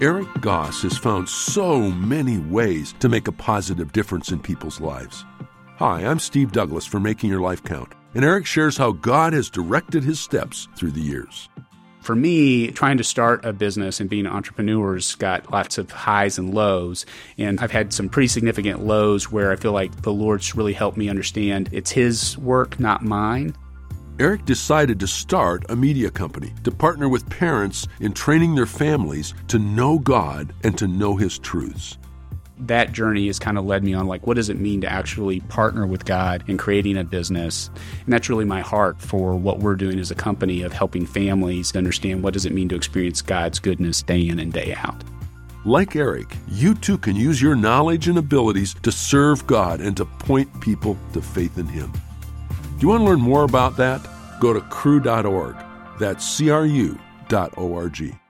Eric Goss has found so many ways to make a positive difference in people's lives. Hi, I'm Steve Douglas for Making Your Life Count, and Eric shares how God has directed his steps through the years. For me, trying to start a business and being an entrepreneur's got lots of highs and lows, and I've had some pretty significant lows where I feel like the Lord's really helped me understand it's His work, not mine. Eric decided to start a media company to partner with parents in training their families to know God and to know His truths. That journey has kind of led me on, what does it mean to actually partner with God in creating a business? And that's really my heart for what we're doing as a company of helping families understand what does it mean to experience God's goodness day in and day out. Like Eric, you too can use your knowledge and abilities to serve God and to point people to faith in Him. Do you want to learn more about that? Go to cru.org. That's CRU.org.